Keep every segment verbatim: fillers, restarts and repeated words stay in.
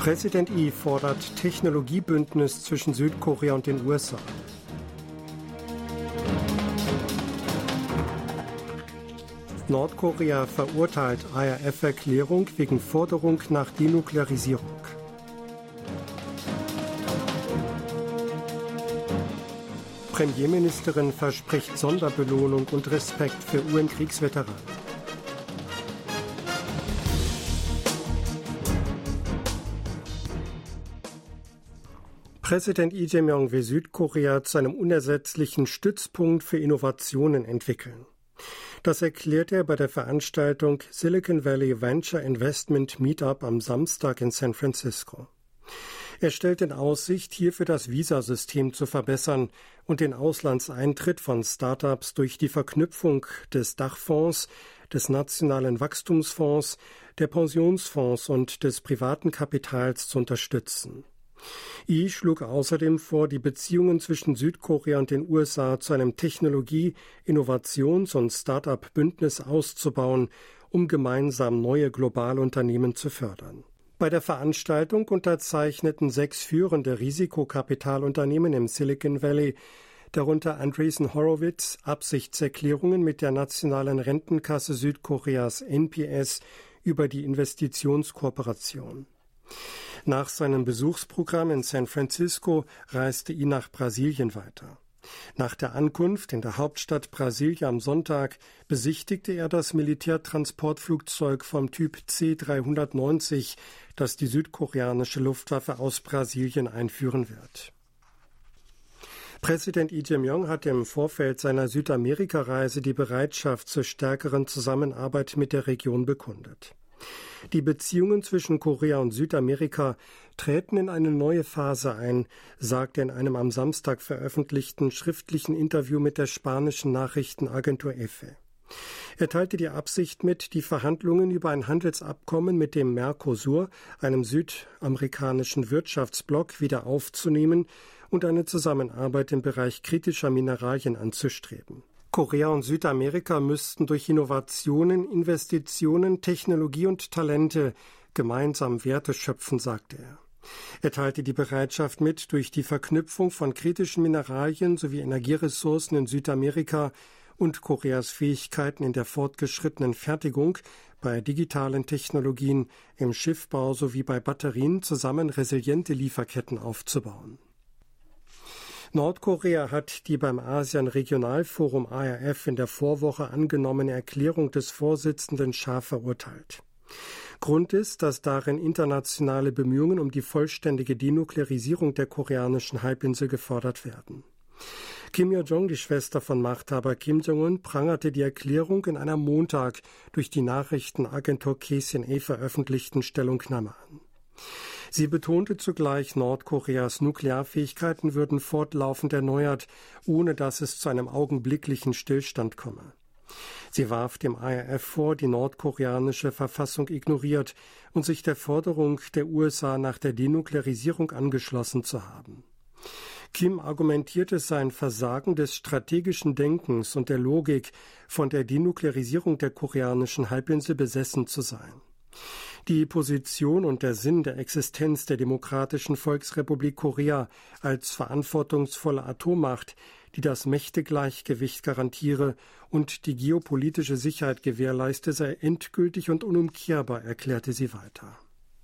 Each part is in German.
Präsident Yi fordert Technologiebündnis zwischen Südkorea und den U S A. Nordkorea verurteilt I R F-Erklärung wegen Forderung nach Denuklearisierung. Premierministerin verspricht Sonderbelohnung und Respekt für U N-Kriegsveteranen. Präsident Lee Jae-myung will Südkorea zu einem unersetzlichen Stützpunkt für Innovationen entwickeln. Das erklärt er bei der Veranstaltung Silicon Valley Venture Investment Meetup am Samstag in San Francisco. Er stellt in Aussicht, hierfür das Visasystem zu verbessern und den Auslandseintritt von Start-ups durch die Verknüpfung des Dachfonds, des Nationalen Wachstumsfonds, der Pensionsfonds und des privaten Kapitals zu unterstützen. Yi schlug außerdem vor, die Beziehungen zwischen Südkorea und den U S A zu einem Technologie-, Innovations- und Start-up-Bündnis auszubauen, um gemeinsam neue globale Unternehmen zu fördern. Bei der Veranstaltung unterzeichneten sechs führende Risikokapitalunternehmen im Silicon Valley, darunter Andreessen Horowitz, Absichtserklärungen mit der Nationalen Rentenkasse Südkoreas N P S über die Investitionskooperation. Nach seinem Besuchsprogramm in San Francisco reiste Yi nach Brasilien weiter. Nach der Ankunft in der Hauptstadt Brasilia am Sonntag besichtigte er das Militärtransportflugzeug vom Typ C dreihundertneunzig, das die südkoreanische Luftwaffe aus Brasilien einführen wird. Präsident Lee Jae-myung hat im Vorfeld seiner Südamerika-Reise die Bereitschaft zur stärkeren Zusammenarbeit mit der Region bekundet. Die Beziehungen zwischen Korea und Südamerika treten in eine neue Phase ein, sagte er in einem am Samstag veröffentlichten schriftlichen Interview mit der spanischen Nachrichtenagentur E F E. Er teilte die Absicht mit, die Verhandlungen über ein Handelsabkommen mit dem Mercosur, einem südamerikanischen Wirtschaftsblock, wieder aufzunehmen und eine Zusammenarbeit im Bereich kritischer Mineralien anzustreben. Korea und Südamerika müssten durch Innovationen, Investitionen, Technologie und Talente gemeinsam Werte schöpfen, sagte er. Er teilte die Bereitschaft mit, durch die Verknüpfung von kritischen Mineralien sowie Energieressourcen in Südamerika und Koreas Fähigkeiten in der fortgeschrittenen Fertigung, bei digitalen Technologien, im Schiffbau sowie bei Batterien zusammen resiliente Lieferketten aufzubauen. Nordkorea hat die beim ASEAN-Regionalforum A R F in der Vorwoche angenommene Erklärung des Vorsitzenden scharf verurteilt. Grund ist, dass darin internationale Bemühungen um die vollständige Denuklearisierung der koreanischen Halbinsel gefordert werden. Kim Yo-jong, die Schwester von Machthaber Kim Jong-un, prangerte die Erklärung in einer Montag durch die Nachrichtenagentur K C N A veröffentlichten Stellungnahme an. Sie betonte zugleich, Nordkoreas Nuklearfähigkeiten würden fortlaufend erneuert, ohne dass es zu einem augenblicklichen Stillstand komme. Sie warf dem A R F vor, die nordkoreanische Verfassung ignoriert und sich der Forderung der U S A nach der Denuklearisierung angeschlossen zu haben. Kim argumentierte sein Versagen des strategischen Denkens und der Logik, von der Denuklearisierung der koreanischen Halbinsel besessen zu sein. Die Position und der Sinn der Existenz der Demokratischen Volksrepublik Korea als verantwortungsvolle Atommacht, die das Mächtegleichgewicht garantiere und die geopolitische Sicherheit gewährleiste, sei endgültig und unumkehrbar, erklärte sie weiter.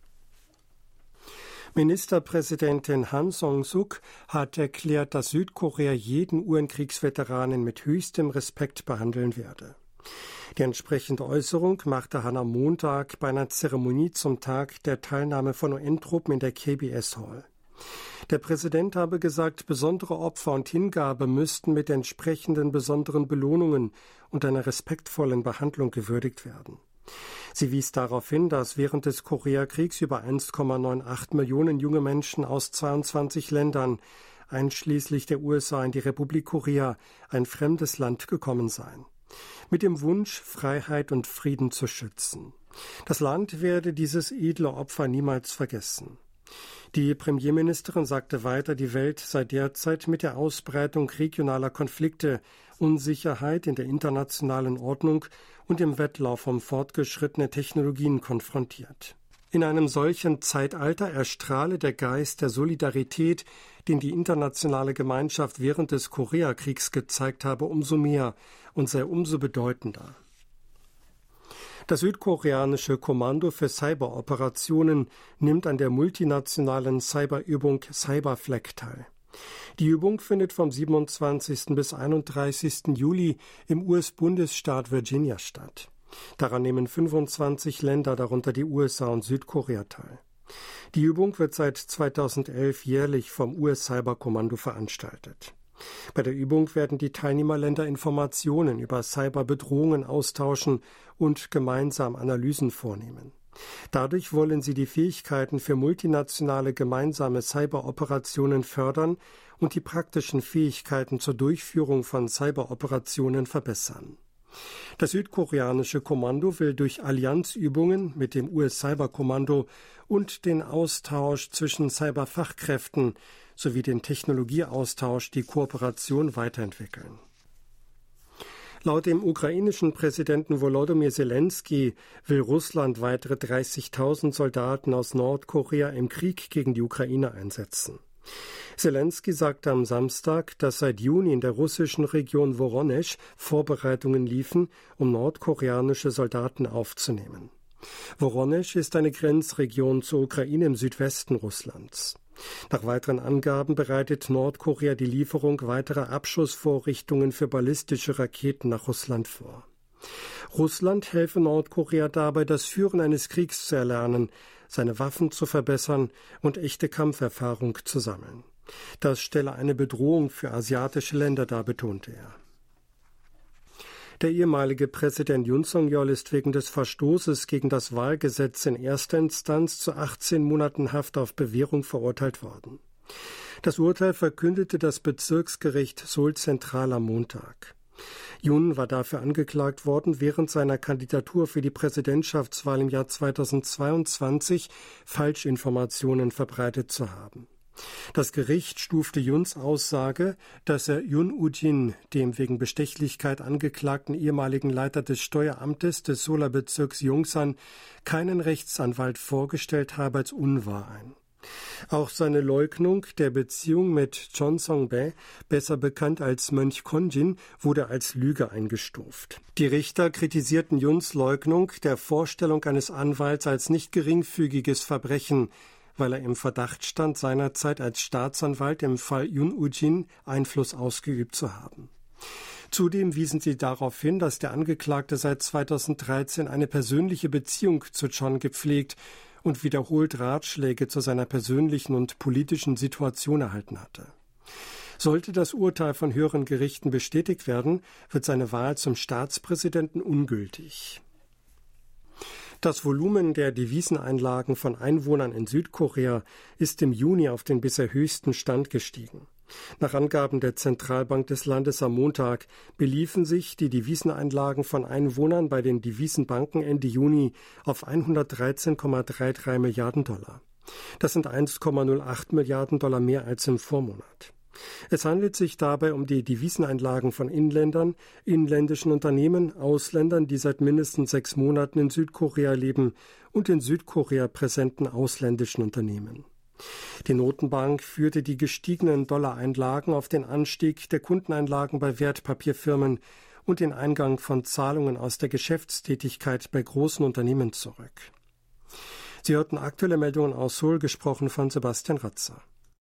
Ministerpräsidentin Han Song-suk hat erklärt, dass Südkorea jeden U N-Kriegsveteranen mit höchstem Respekt behandeln werde. Die entsprechende Äußerung machte Han am Montag bei einer Zeremonie zum Tag der Teilnahme von U N-Truppen in der K B S Hall. Der Präsident habe gesagt, besondere Opfer und Hingabe müssten mit entsprechenden besonderen Belohnungen und einer respektvollen Behandlung gewürdigt werden. Sie wies darauf hin, dass während des Koreakriegs über eins Komma achtundneunzig Millionen junge Menschen aus zweiundzwanzig Ländern, einschließlich der U S A, in die Republik Korea, ein fremdes Land gekommen seien, mit dem Wunsch, Freiheit und Frieden zu schützen. Das Land werde dieses edle Opfer niemals vergessen. Die Premierministerin sagte weiter, die Welt sei derzeit mit der Ausbreitung regionaler Konflikte, Unsicherheit in der internationalen Ordnung und im Wettlauf um fortgeschrittene Technologien konfrontiert. In einem solchen Zeitalter erstrahle der Geist der Solidarität, den die internationale Gemeinschaft während des Koreakriegs gezeigt habe, umso mehr und sei umso bedeutender. Das südkoreanische Kommando für Cyberoperationen nimmt an der multinationalen Cyberübung Cyberflag teil. Die Übung findet vom siebenundzwanzigsten bis einunddreißigsten Juli im U S-Bundesstaat Virginia statt. Daran nehmen fünfundzwanzig Länder, darunter die U S A und Südkorea, teil. Die Übung wird seit zweitausendelf jährlich vom U S-Cyberkommando veranstaltet. Bei der Übung werden die Teilnehmerländer Informationen über Cyberbedrohungen austauschen und gemeinsam Analysen vornehmen. Dadurch wollen sie die Fähigkeiten für multinationale gemeinsame Cyberoperationen fördern und die praktischen Fähigkeiten zur Durchführung von Cyberoperationen verbessern. Das südkoreanische Kommando will durch Allianzübungen mit dem U S-Cyberkommando und den Austausch zwischen Cyberfachkräften sowie den Technologieaustausch die Kooperation weiterentwickeln. Laut dem ukrainischen Präsidenten Volodymyr Zelensky will Russland weitere dreißigtausend Soldaten aus Nordkorea im Krieg gegen die Ukraine einsetzen. Zelensky sagte am Samstag, dass seit Juni in der russischen Region Woronesch Vorbereitungen liefen, um nordkoreanische Soldaten aufzunehmen. Woronesch ist eine Grenzregion zur Ukraine im Südwesten Russlands. Nach weiteren Angaben bereitet Nordkorea die Lieferung weiterer Abschussvorrichtungen für ballistische Raketen nach Russland vor. Russland helfe Nordkorea dabei, das Führen eines Kriegs zu erlernen, seine Waffen zu verbessern und echte Kampferfahrung zu sammeln. Das stelle eine Bedrohung für asiatische Länder dar, betonte er. Der ehemalige Präsident Yoon Suk-yeol ist wegen des Verstoßes gegen das Wahlgesetz in erster Instanz zu achtzehn Monaten Haft auf Bewährung verurteilt worden. Das Urteil verkündete das Bezirksgericht Seoul Zentral am Montag. Yoon war dafür angeklagt worden, während seiner Kandidatur für die Präsidentschaftswahl im Jahr zweitausendzweiundzwanzig Falschinformationen verbreitet zu haben. Das Gericht stufte Yoons Aussage, dass er Yoon Woo-jin, dem wegen Bestechlichkeit angeklagten ehemaligen Leiter des Steueramtes des Seouler Bezirks Yongsan, keinen Rechtsanwalt vorgestellt habe, als unwahr ein. Auch seine Leugnung der Beziehung mit Chon Song-bae, besser bekannt als Mönch Konjin, wurde als Lüge eingestuft. Die Richter kritisierten Yoons Leugnung der Vorstellung eines Anwalts als nicht geringfügiges Verbrechen, weil er im Verdacht stand, seinerzeit als Staatsanwalt im Fall Yoon Woo-jin Einfluss ausgeübt zu haben. Zudem wiesen sie darauf hin, dass der Angeklagte seit zweitausenddreizehn eine persönliche Beziehung zu Chon gepflegt und wiederholt Ratschläge zu seiner persönlichen und politischen Situation erhalten hatte. Sollte das Urteil von höheren Gerichten bestätigt werden, wird seine Wahl zum Staatspräsidenten ungültig. Das Volumen der Deviseneinlagen von Einwohnern in Südkorea ist im Juni auf den bisher höchsten Stand gestiegen. Nach Angaben der Zentralbank des Landes am Montag beliefen sich die Deviseneinlagen von Einwohnern bei den Devisenbanken Ende Juni auf hundertdreizehn Komma dreiunddreißig Milliarden Dollar. Das sind eins Komma null acht Milliarden Dollar mehr als im Vormonat. Es handelt sich dabei um die Deviseneinlagen von Inländern, inländischen Unternehmen, Ausländern, die seit mindestens sechs Monaten in Südkorea leben, und in Südkorea präsenten ausländischen Unternehmen. Die Notenbank führte die gestiegenen Dollareinlagen auf den Anstieg der Kundeneinlagen bei Wertpapierfirmen und den Eingang von Zahlungen aus der Geschäftstätigkeit bei großen Unternehmen zurück. Sie hörten aktuelle Meldungen aus Seoul, gesprochen von Sebastian Ratzer.